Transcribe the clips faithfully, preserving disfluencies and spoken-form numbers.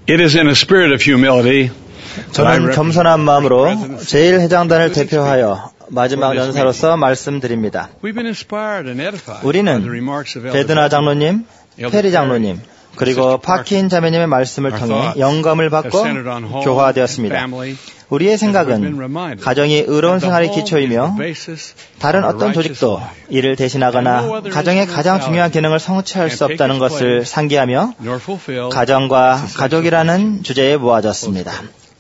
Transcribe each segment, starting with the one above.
It is in a spirit of humility. 저는 겸손한 마음으로 제일 회장단을 대표하여 마지막 연사로서 말씀드립니다. 우리는 베드나 장로님, 페리 장로님, 그리고 파킨 자매님의 말씀을 통해 영감을 받고 교화되었습니다. 우리의 생각은 가정이 의로운 생활의 기초이며 다른 어떤 조직도 이를 대신하거나 가정의 가장 중요한 기능을 성취할 수 없다는 것을 상기하며 가정과 가족이라는 주제에 모아졌습니다.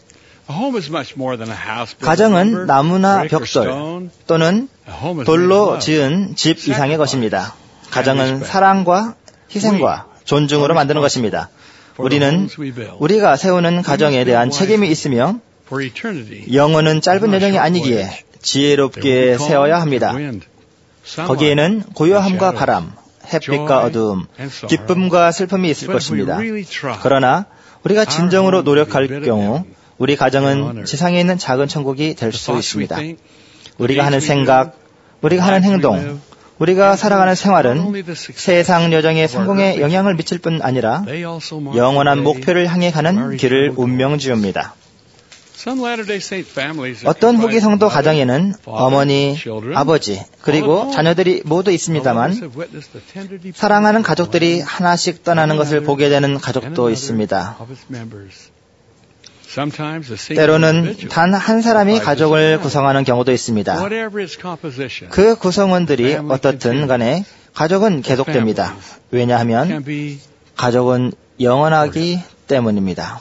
가정은 나무나 벽돌 또는 돌로 지은 집 이상의 것입니다. 가정은 사랑과 희생과 존중으로 만드는 것입니다. 우리는 우리가 세우는 가정에 대한 책임이 있으며 영혼은 짧은 여정이 아니기에 지혜롭게 세워야 합니다. 거기에는 고요함과 바람, 햇빛과 어두움, 기쁨과 슬픔이 있을 것입니다. 그러나 우리가 진정으로 노력할 경우 우리 가정은 지상에 있는 작은 천국이 될 수 있습니다. 우리가 하는 생각, 우리가 하는 행동, 우리가 살아가는 생활은 세상 여정의 성공에 영향을 미칠 뿐 아니라 영원한 목표를 향해 가는 길을 운명지읍니다. 어떤 후기 성도 가정에는 어머니, 아버지, 그리고 자녀들이 모두 있습니다만 사랑하는 가족들이 하나씩 떠나는 것을 보게 되는 가족도 있습니다. 때로는 단 한 사람이 가족을 구성하는 경우도 있습니다. 그 구성원들이 어떻든 간에 가족은 계속됩니다. 왜냐하면 가족은 영원하기 때문입니다.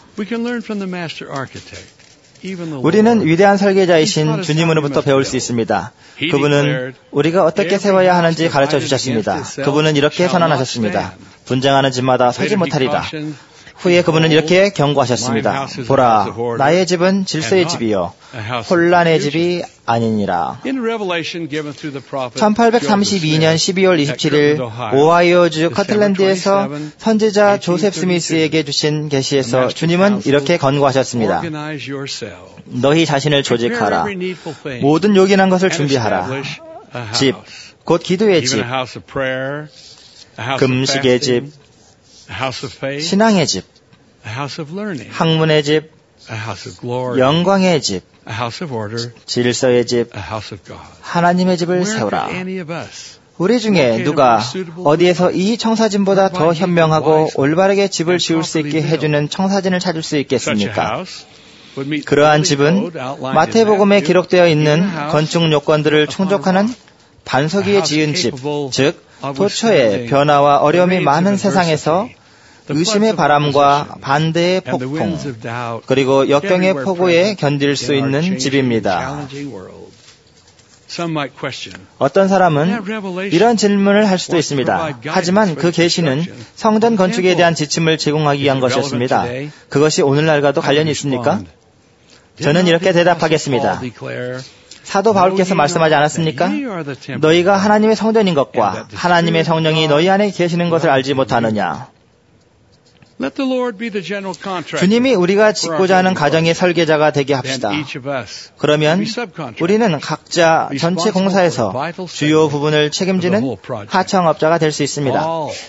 우리는 위대한 설계자이신 주님으로부터 배울 수 있습니다. 그분은 우리가 어떻게 세워야 하는지 가르쳐 주셨습니다. 그분은 이렇게 선언하셨습니다. 분쟁하는 집마다 서지 못하리라. 후에 그분은 이렇게 경고하셨습니다. 보라, 나의 집은 질서의 집이요 혼란의 집이 아니니라. 천팔백삼십이 년 십이월 이십칠일 오하이오주 커틀랜드에서 선지자 조셉 스미스에게 주신 계시에서 주님은 이렇게 권고하셨습니다. 너희 자신을 조직하라. 모든 요긴한 것을 준비하라. 집, 곧 기도의 집, 금식의 집, 신앙의 집, 학문의 집, 영광의 집, 질서의 집, 하나님의 집을 세우라. 우리 중에 누가 어디에서 이 청사진보다 더 현명하고 올바르게 집을 지을 수 있게 해주는 청사진을 찾을 수 있겠습니까? 그러한 집은 마태복음에 기록되어 있는 건축 요건들을 충족하는 반석 위에 지은 집, 즉 도처의 변화와 어려움이 많은 세상에서 의심의 바람과 반대의 폭풍, 그리고 역경의 폭우에 견딜 수 있는 집입니다. 어떤 사람은 이런 질문을 할 수도 있습니다. 하지만 그 계시는 성전 건축에 대한 지침을 제공하기 위한 것이었습니다. 그것이 오늘날과도 관련이 있습니까? 저는 이렇게 대답하겠습니다. 사도 바울께서 말씀하지 않았습니까? 너희가 하나님의 성전인 것과 하나님의 성령이 너희 안에 계시는 것을 알지 못하느냐? 주님이 우리가 짓고자 하는 가정의 설계자가 되게 합시다. 그러면 우리는 각자 전체 공사에서 주요 부분을 책임지는 하청업자가 될 수 있습니다.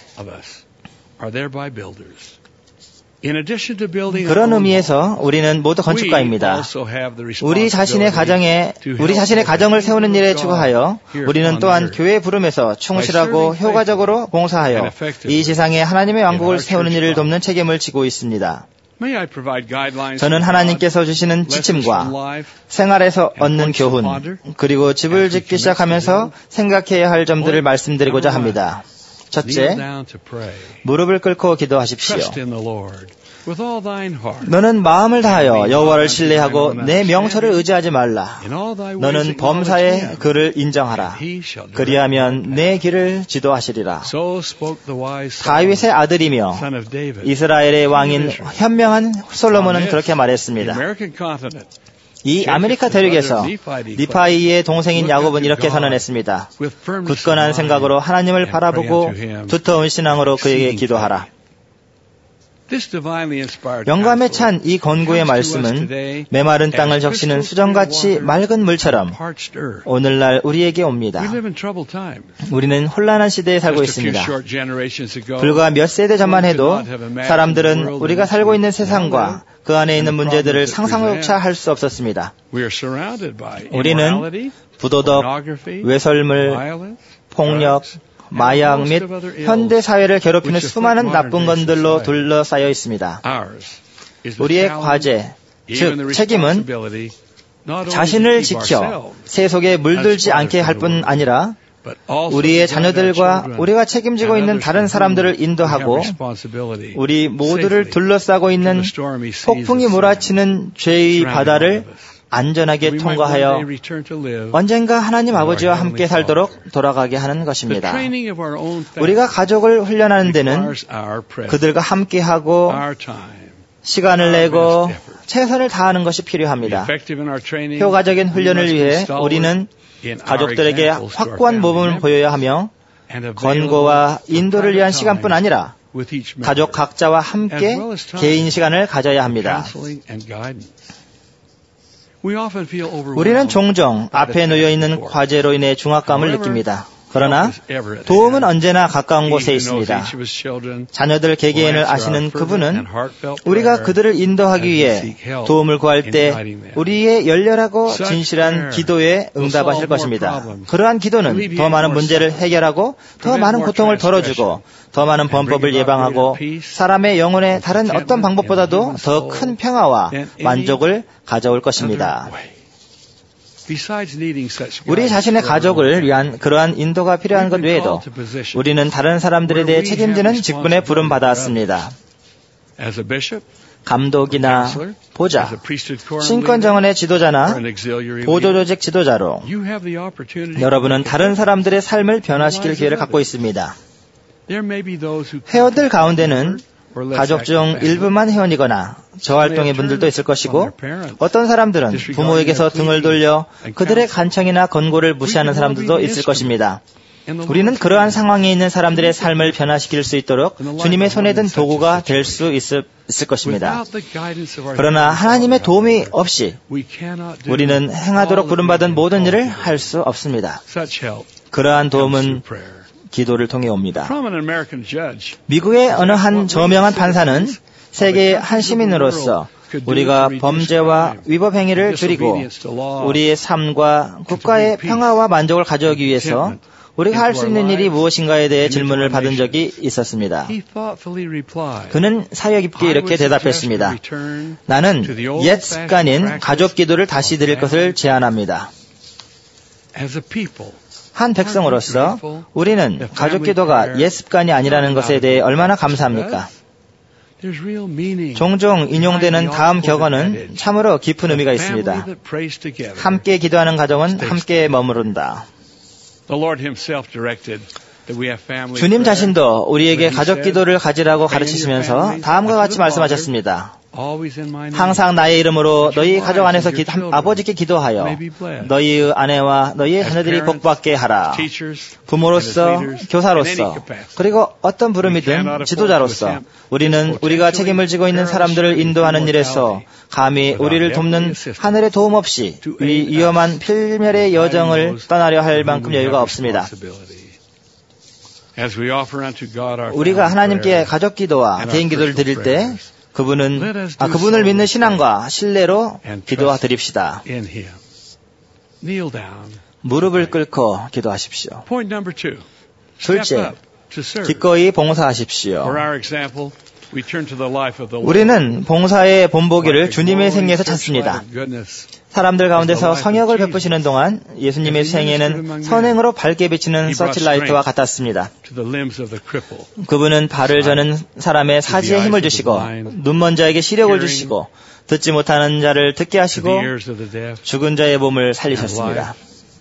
그런 의미에서 우리는 모두 건축가입니다. 우리 자신의 가정에, 우리 자신의 가정을 세우는 일에 추가하여 우리는 또한 교회 부름에서 충실하고 효과적으로 봉사하여 이 세상에 하나님의 왕국을 세우는 일을 돕는 책임을 지고 있습니다. 저는 하나님께서 주시는 지침과 생활에서 얻는 교훈, 그리고 집을 짓기 시작하면서 생각해야 할 점들을 말씀드리고자 합니다. 첫째, 무릎을 꿇고 기도하십시오. 너는 마음을 다하여 여호와를 신뢰하고 내 명철을 의지하지 말라. 너는 범사에 그를 인정하라. 그리하면 내 길을 지도하시리라. 다윗의 아들이며 이스라엘의 왕인 현명한 솔로몬은 그렇게 말했습니다. 이 아메리카 대륙에서 니파이의 동생인 야곱은 이렇게 선언했습니다. 굳건한 생각으로 하나님을 바라보고 두터운 신앙으로 그에게 기도하라. 영감에 찬 이 권고의 말씀은 메마른 땅을 적시는 수정같이 맑은 물처럼 오늘날 우리에게 옵니다. 우리는 혼란한 시대에 살고 있습니다. 불과 몇 세대 전만 해도 사람들은 우리가 살고 있는 세상과 그 안에 있는 문제들을 상상조차 할 수 없었습니다. 우리는 부도덕, 외설물, 폭력, 마약 및 현대 사회를 괴롭히는 수많은 나쁜 것들로 둘러싸여 있습니다. 우리의 과제, 즉 책임은 자신을 지켜 세속에 물들지 않게 할 뿐 아니라 우리의 자녀들과 우리가 책임지고 있는 다른 사람들을 인도하고 우리 모두를 둘러싸고 있는 폭풍이 몰아치는 죄의 바다를 안전하게 통과하여 언젠가 하나님 아버지와 함께 살도록 돌아가게 하는 것입니다. 우리가 가족을 훈련하는 데는 그들과 함께하고 시간을 내고 최선을 다하는 것이 필요합니다. 효과적인 훈련을 위해 우리는 가족들에게 확고한 모범을 보여야 하며 권고와 인도를 위한 시간뿐 아니라 가족 각자와 함께 개인 시간을 가져야 합니다. 우리는 종종 앞에 놓여있는 과제로 인해 중압감을 느낍니다. 그러나 도움은 언제나 가까운 곳에 있습니다. 자녀들 개개인을 아시는 그분은 우리가 그들을 인도하기 위해 도움을 구할 때 우리의 열렬하고 진실한 기도에 응답하실 것입니다. 그러한 기도는 더 많은 문제를 해결하고 더 많은 고통을 덜어주고 더 많은 범법을 예방하고 사람의 영혼에 다른 어떤 방법보다도 더 큰 평화와 만족을 가져올 것입니다. 우리 자신의 가족을 위한 그러한 인도가 필요한 것 외에도 우리는 다른 사람들에 대해 책임지는 직분에 부름받았습니다. 감독이나 보좌, 신권정원의 지도자나 보조조직 지도자로 여러분은 다른 사람들의 삶을 변화시킬 기회를 갖고 있습니다. 회원들 가운데는 가족 중 일부만 회원이거나 저활동의 분들도 있을 것이고 어떤 사람들은 부모에게서 등을 돌려 그들의 간청이나 권고를 무시하는 사람들도 있을 것입니다. 우리는 그러한 상황에 있는 사람들의 삶을 변화시킬 수 있도록 주님의 손에 든 도구가 될 수 있을, 있을 것입니다. 그러나 하나님의 도움이 없이 우리는 행하도록 부름받은 모든 일을 할 수 없습니다. 그러한 도움은 기도를 통해 옵니다. 미국의 어느 한 저명한 판사는 세계의 한 시민으로서 우리가 범죄와 위법 행위를 줄이고 우리의 삶과 국가의 평화와 만족을 가져오기 위해서 우리가 할 수 있는 일이 무엇인가에 대해 질문을 받은 적이 있었습니다. 그는 사려 깊게 이렇게 대답했습니다. 나는 옛 습관인 가족 기도를 다시 드릴 것을 제안합니다. 한 백성으로서 우리는 가족 기도가 옛 습관이 아니라는 것에 대해 얼마나 감사합니까? 종종 인용되는 다음 격언은 참으로 깊은 의미가 있습니다. 함께 기도하는 가정은 함께 머무른다. 주님 자신도 우리에게 가족 기도를 가지라고 가르치시면서 다음과 같이 말씀하셨습니다. 항상 나의 이름으로 너희 가족 안에서 기, 아버지께 기도하여 너희의 아내와 너희의 자녀들이 복받게 하라. 부모로서, 교사로서, 그리고 어떤 부름이든 지도자로서 우리는 우리가 책임을 지고 있는 사람들을 인도하는 일에서 감히 우리를 돕는 하늘의 도움 없이 이 위험한 필멸의 여정을 떠나려 할 만큼 여유가 없습니다. 우리가 하나님께 가족 기도와 개인 기도를 드릴 때 그분은 아, 그분을 믿는 신앙과 신뢰로 기도하 드립시다. 무릎을 꿇고 기도하십시오. 둘째, 기꺼이 봉사하십시오. 우리는 봉사의 본보기를 주님의 생애에서 찾습니다. 사람들 가운데서 성역을 베푸시는 동안 예수님의 생애는 선행으로 밝게 비치는 서치라이트와 같았습니다. 그분은 발을 저는 사람의 사지에 힘을 주시고 눈먼 자에게 시력을 주시고 듣지 못하는 자를 듣게 하시고 죽은 자의 몸을 살리셨습니다.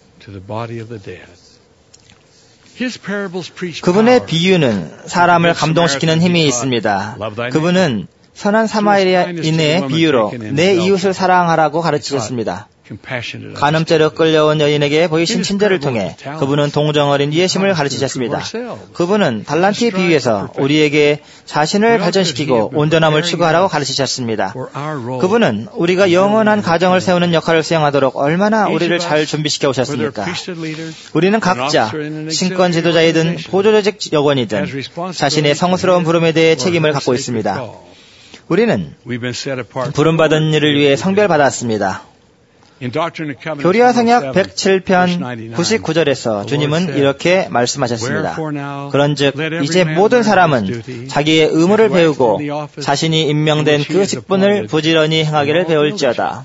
그분의 비유는 사람을 감동시키는 힘이 있습니다. 그분은 선한 사마리아인의 비유로 내 이웃을 사랑하라고 가르치셨습니다. 간음죄로 끌려온 여인에게 보이신 친절을 통해 그분은 동정어린 이해심을 가르치셨습니다. 그분은 달란트에 비유해서 우리에게 자신을 발전시키고 온전함을 추구하라고 가르치셨습니다. 그분은 우리가 영원한 가정을 세우는 역할을 수행하도록 얼마나 우리를 잘 준비시켜 오셨습니까? 우리는 각자 신권 지도자이든 보조조직 여권이든 자신의 성스러운 부름에 대해 책임을 갖고 있습니다. 우리는 부름받은 일을 위해 성별받았습니다. 교리와 성약 백칠 편 구십구 절에서 주님은 이렇게 말씀하셨습니다. 그런즉 이제 모든 사람은 자기의 의무를 배우고 자신이 임명된 그 직분을 부지런히 행하기를 배울지어다.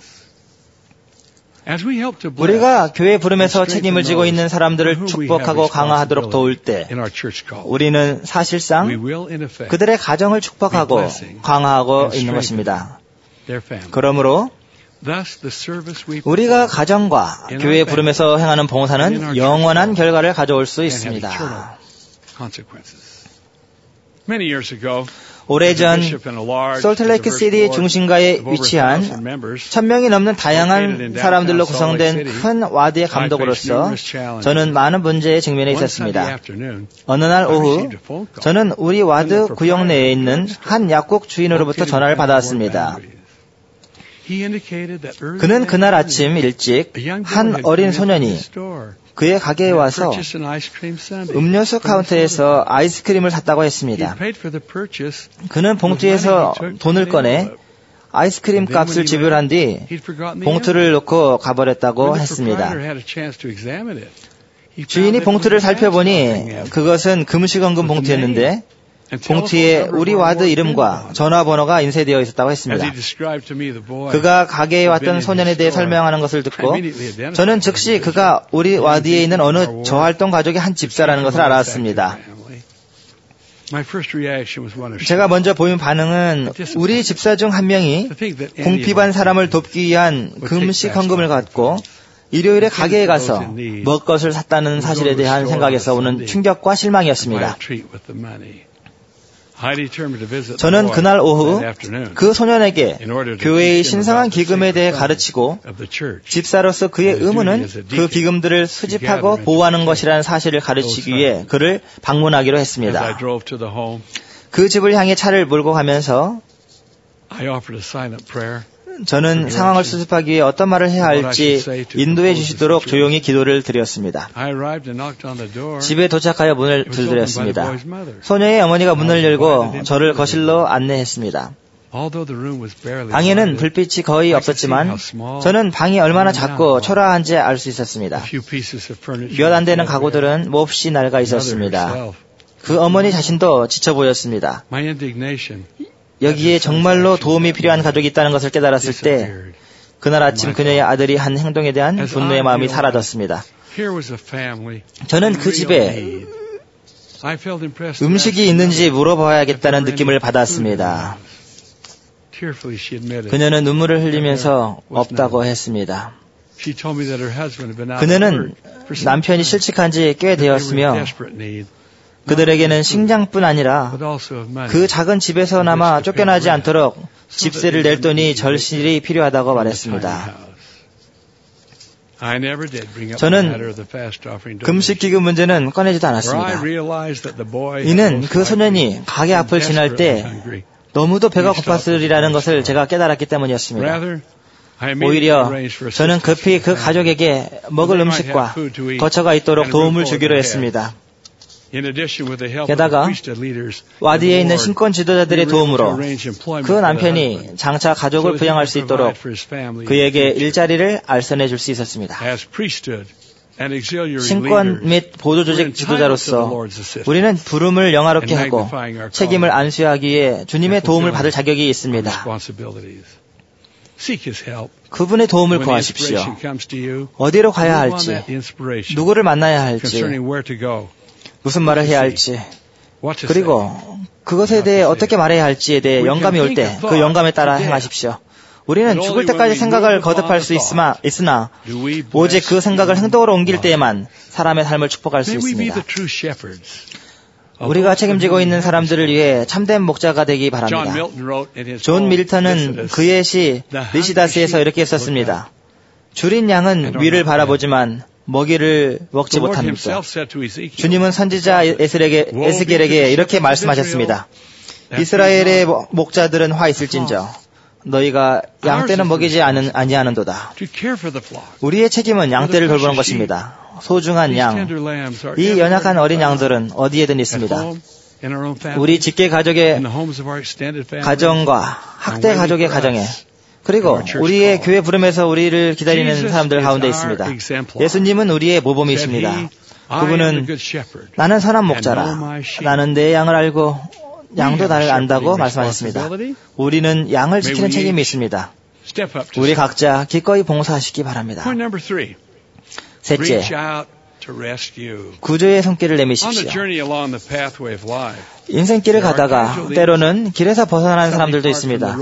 우리가 교회 부름에서 책임을 지고 있는 사람들을 축복하고 강화하도록 도울 때 우리는 사실상 그들의 가정을 축복하고 강화하고 있는 것입니다. 그러므로 우리가 가정과 교회 부름에서 행하는 봉사는 영원한 결과를 가져올 수 있습니다. 오래전 솔트레이크 시티 중심가에 위치한 천 명이 넘는 다양한 사람들로 구성된 큰 와드의 감독으로서 저는 많은 문제에 직면해 있었습니다. 어느 날 오후 저는 우리 와드 구역 내에 있는 한 약국 주인으로부터 전화를 받았습니다. 그는 그날 아침 일찍 한 어린 소년이 그의 가게에 와서 음료수 카운터에서 아이스크림을 샀다고 했습니다. 그는 봉투에서 돈을 꺼내 아이스크림 값을 지불한 뒤 봉투를 놓고 가버렸다고 했습니다. 주인이 봉투를 살펴보니 그것은 금시건금 봉투였는데 봉투에 우리 와드 이름과 전화번호가 인쇄되어 있었다고 했습니다. 그가 가게에 왔던 소년에 대해 설명하는 것을 듣고 저는 즉시 그가 우리 와드에 있는 어느 저활동 가족의 한 집사라는 것을 알았습니다. 제가 먼저 보인 반응은 우리 집사 중 한 명이 궁핍한 사람을 돕기 위한 금식 헌금을 갖고 일요일에 가게에 가서 먹을 것을 샀다는 사실에 대한 생각에서 오는 충격과 실망이었습니다. 저는 그날 오후 그 소년에게 교회의 신성한 기금에 대해 가르치고 집사로서 그의 의무는 그 기금들을 수집하고 보호하는 것이라는 사실을 가르치기 위해 그를 방문하기로 했습니다. 그 집을 향해 차를 몰고 가면서 저는 상황을 수습하기 위해 어떤 말을 해야 할지 인도해 주시도록 조용히 기도를 드렸습니다. 집에 도착하여 문을 두드렸습니다. 소녀의 어머니가 문을 열고 저를 거실로 안내했습니다. 방에는 불빛이 거의 없었지만 저는 방이 얼마나 작고 초라한지 알 수 있었습니다. 몇 안 되는 가구들은 몹시 낡아 있었습니다. 그 어머니 자신도 지쳐 보였습니다. 여기에 정말로 도움이 필요한 가족이 있다는 것을 깨달았을 때 그날 아침 그녀의 아들이 한 행동에 대한 분노의 마음이 사라졌습니다. 저는 그 집에 음식이 있는지 물어봐야겠다는 느낌을 받았습니다. 그녀는 눈물을 흘리면서 없다고 했습니다. 그녀는 남편이 실직한 지 꽤 되었으며 그들에게는 식량뿐 아니라 그 작은 집에서나마 쫓겨나지 않도록 집세를 낼 돈이 절실히 필요하다고 말했습니다. 저는 금식기금 문제는 꺼내지도 않았습니다. 이는 그 소년이 가게 앞을 지날 때 너무도 배가 고팠으리라는 것을 제가 깨달았기 때문이었습니다. 오히려 저는 급히 그 가족에게 먹을 음식과 거처가 있도록 도움을 주기로 했습니다. 게다가 와디에 있는 신권 지도자들의 도움으로 그 남편이 장차 가족을 부양할 수 있도록 그에게 일자리를 알선해 줄 수 있었습니다. 신권 및 보조조직 지도자로서 우리는 부름을 영화롭게 하고 책임을 안수하기 위해 주님의 도움을 받을 자격이 있습니다. 그분의 도움을 구하십시오. 어디로 가야 할지, 누구를 만나야 할지, 무슨 말을 해야 할지, 그리고 그것에 대해 어떻게 말해야 할지에 대해 영감이 올 때 그 영감에 따라 행하십시오. 우리는 죽을 때까지 생각을 거듭할 수 있으나, 있으나 오직 그 생각을 행동으로 옮길 때에만 사람의 삶을 축복할 수 있습니다. 우리가 책임지고 있는 사람들을 위해 참된 목자가 되기 바랍니다. 존 밀턴은 그의 시 리시다스에서 이렇게 썼습니다. 줄인 양은 위를 바라보지만 먹이를 먹지 못합니다. 주님은 선지자 에스겔에게, 에스겔에게 이렇게 말씀하셨습니다. 이스라엘의 목자들은 화 있을진저 너희가 양떼는 먹이지 않은, 아니하는도다. 우리의 책임은 양떼를 돌보는 것입니다. 소중한 양, 이 연약한 어린 양들은 어디에든 있습니다. 우리 직계 가족의 가정과 학대 가족의 가정에 그리고 우리의 교회 부름에서 우리를 기다리는 사람들 가운데 있습니다. 예수님은 우리의 모범이십니다. 그분은 나는 선한 목자라. 나는 내 양을 알고 양도 나를 안다고 말씀하셨습니다. 우리는 양을 지키는 책임이 있습니다. 우리 각자 기꺼이 봉사하시기 바랍니다. 셋째, 구조의 손길을 내미십시오. 인생길을 가다가 때로는 길에서 벗어나는 사람들도 있습니다.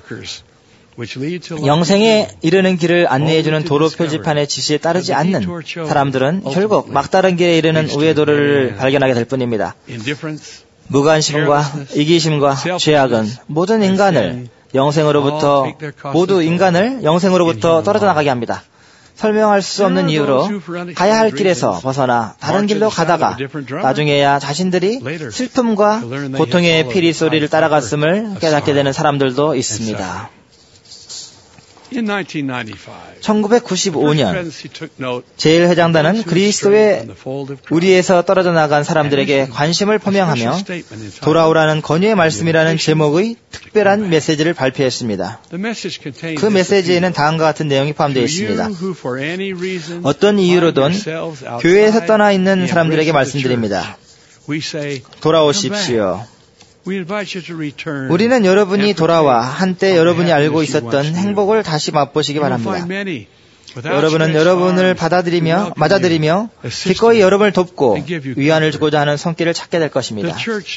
영생에 이르는 길을 안내해주는 도로 표지판의 지시에 따르지 않는 사람들은 결국 막다른 길에 이르는 우회도를 발견하게 될 뿐입니다. 무관심과 이기심과 죄악은 모든 인간을 영생으로부터 모두 인간을 영생으로부터 떨어져 나가게 합니다. 설명할 수 없는 이유로 가야 할 길에서 벗어나 다른 길로 가다가 나중에야 자신들이 슬픔과 고통의 피리 소리를 따라갔음을 깨닫게 되는 사람들도 있습니다. 천구백구십오 년 제일회장단은 그리스도의 우리에서 떨어져 나간 사람들에게 관심을 표명하며 돌아오라는 권유의 말씀이라는 제목의 특별한 메시지를 발표했습니다. 그 메시지에는 다음과 같은 내용이 포함되어 있습니다. 어떤 이유로든 교회에서 떠나 있는 사람들에게 말씀드립니다. 돌아오십시오. 우리는 여러분이 돌아와 한때 여러분이 알고 있었던 행복을 다시 맛보시기 바랍니다. 여러분은 여러분을 받아들이며 맞아들이며 기꺼이 여러분을 돕고 위안을 주고자 하는 손길을 찾게 될 것입니다.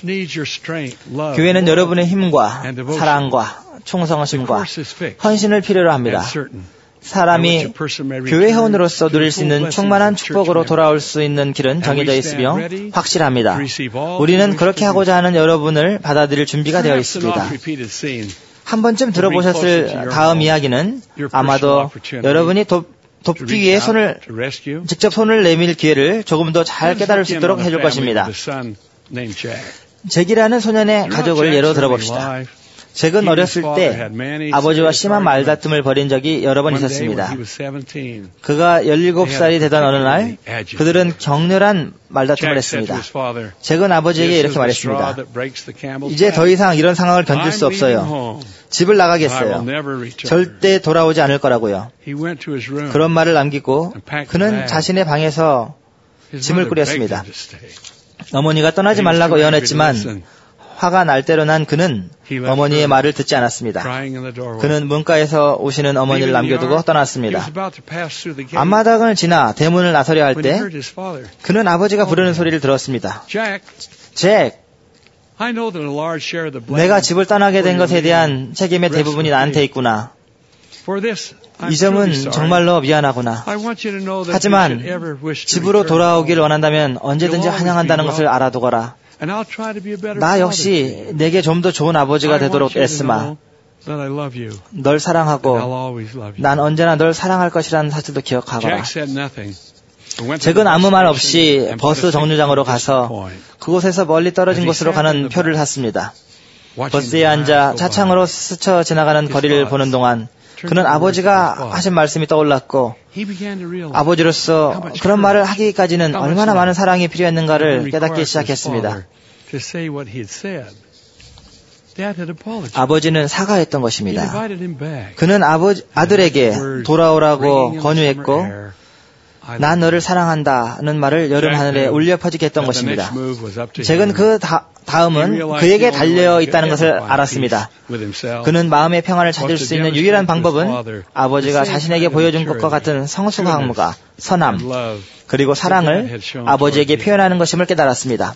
교회는 여러분의 힘과 사랑과 충성심과 헌신을 필요로 합니다. 사람이 교회 회원으로서 누릴 수 있는 충만한 축복으로 돌아올 수 있는 길은 정해져 있으며 확실합니다. 우리는 그렇게 하고자 하는 여러분을 받아들일 준비가 되어 있습니다. 한 번쯤 들어보셨을 다음 이야기는 아마도 여러분이 돕, 돕기 위해 손을 직접 손을 내밀 기회를 조금 더 잘 깨달을 수 있도록 해줄 것입니다. 잭이라는 소년의 가족을 예로 들어봅시다. 잭은 어렸을 때 아버지와 심한 말다툼을 벌인 적이 여러 번 있었습니다. 그가 열일곱 살이 되던 어느 날 그들은 격렬한 말다툼을 했습니다. 잭은 아버지에게 이렇게 말했습니다. 이제 더 이상 이런 상황을 견딜 수 없어요. 집을 나가겠어요. 절대 돌아오지 않을 거라고요. 그런 말을 남기고 그는 자신의 방에서 짐을 꾸렸습니다. 어머니가 떠나지 말라고 예언했지만 화가 날 대로 난 그는 어머니의 말을 듣지 않았습니다. 그는 문가에서 오시는 어머니를 남겨두고 떠났습니다. 앞마당을 지나 대문을 나서려 할 때 그는 아버지가 부르는 소리를 들었습니다. 잭, 내가 집을 떠나게 된 것에 대한 책임의 대부분이 나한테 있구나. 이 점은 정말로 미안하구나. 하지만 집으로 돌아오길 원한다면 언제든지 환영한다는 것을 알아두거라. 나 역시 내게 좀 더 좋은 아버지가 되도록 애쓰마. 널 사랑하고 난 언제나 널 사랑할 것이라는 사실도 기억하거라. 잭은 아무 말 없이 버스 정류장으로 가서 그곳에서 멀리 떨어진 곳으로 가는 표를 샀습니다. 버스에 앉아 차창으로 스쳐 지나가는 거리를 보는 동안 그는 아버지가 하신 말씀이 떠올랐고 아버지로서 그런 말을 하기까지는 얼마나 많은 사랑이 필요했는가를 깨닫기 시작했습니다. 아버지는 사과했던 것입니다. 그는 아버지, 아들에게 돌아오라고 권유했고 난 너를 사랑한다는 말을 여름 하늘에 울려 퍼지게 했던 것입니다. 잭은 그 다, 다음은 그에게 달려 있다는 것을 알았습니다. 그는 마음의 평안을 찾을 수 있는 유일한 방법은 아버지가 자신에게 보여준 것과 같은 성숙함과 선함 그리고 사랑을 아버지에게 표현하는 것임을 깨달았습니다.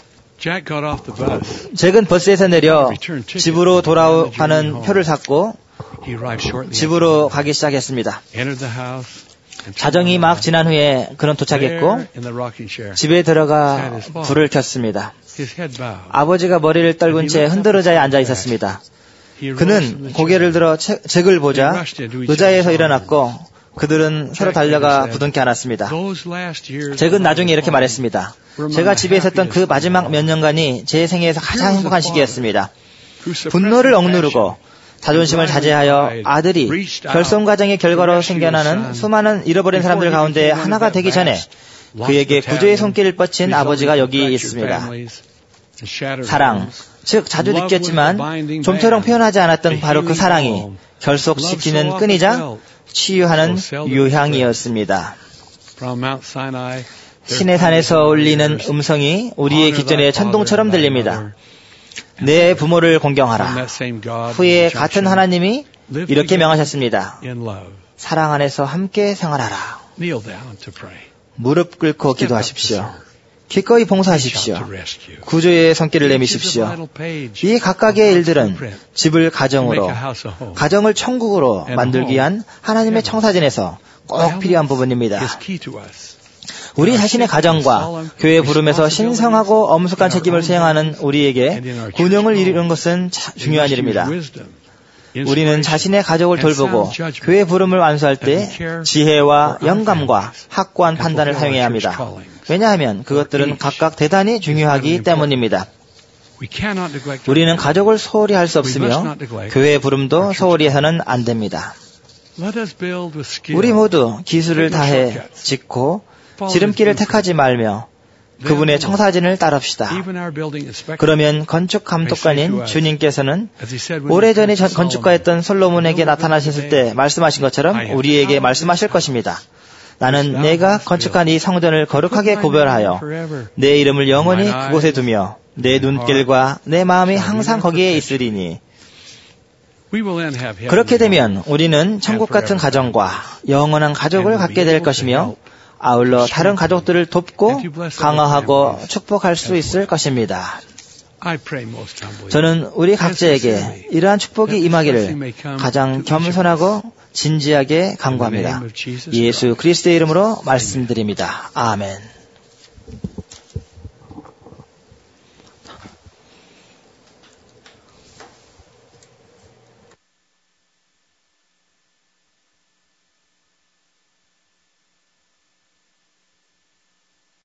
잭은 버스에서 내려 집으로 돌아가는 표를 샀고 집으로 가기 시작했습니다. 자정이 막 지난 후에 그는 도착했고 집에 들어가 불을 켰습니다. 아버지가 머리를 떨군 채 흔들 의자에 앉아 있었습니다. 그는 고개를 들어 잭을 보자 의자에서 일어났고 그들은 서로 달려가 부둥켜 안았습니다. 잭은 나중에 이렇게 말했습니다. 제가 집에 있었던 그 마지막 몇 년간이 제 생애에서 가장 행복한 시기였습니다. 분노를 억누르고 자존심을 자제하여 아들이 결손 과정의 결과로 생겨나는 수많은 잃어버린 사람들 가운데 하나가 되기 전에 그에게 구조의 손길을 뻗친 아버지가 여기 있습니다. 사랑, 즉 자주 느꼈지만 좀처럼 표현하지 않았던 바로 그 사랑이 결속시키는 끈이자 치유하는 유향이었습니다. 시내산에서 울리는 음성이 우리의 귓전에 천둥처럼 들립니다. 내 부모를 공경하라. 후에 같은 하나님이 이렇게 명하셨습니다. 사랑 안에서 함께 생활하라. 무릎 꿇고 기도하십시오. 기꺼이 봉사하십시오. 구조의 손길을 내미십시오. 이 각각의 일들은 집을 가정으로, 가정을 천국으로 만들기 위한 하나님의 청사진에서 꼭 필요한 부분입니다. 우리 자신의 가정과 교회 부름에서 신성하고 엄숙한 책임을 수행하는 우리에게 군용을 이루는 것은 중요한 일입니다. 우리는 자신의 가족을 돌보고 교회 부름을 완수할 때 지혜와 영감과 확고한 판단을 사용해야 합니다. 왜냐하면 그것들은 각각 대단히 중요하기 때문입니다. 우리는 가족을 소홀히 할 수 없으며 교회 부름도 소홀히 해서는 안 됩니다. 우리 모두 기술을 다해 짓고 지름길을 택하지 말며 그분의 청사진을 따릅시다. 그러면 건축 감독관인 주님께서는 오래전에 건축가였던 솔로몬에게 나타나셨을 때 말씀하신 것처럼 우리에게 말씀하실 것입니다. 나는 내가 건축한 이 성전을 거룩하게 구별하여 내 이름을 영원히 그곳에 두며 내 눈길과 내 마음이 항상 거기에 있으리니 그렇게 되면 우리는 천국 같은 가정과 영원한 가족을 갖게 될 것이며 아울러 다른 가족들을 돕고 강화하고 축복할 수 있을 것입니다. 저는 우리 각자에게 이러한 축복이 임하기를 가장 겸손하고 진지하게 간구합니다. 예수 그리스도의 이름으로 말씀드립니다. 아멘.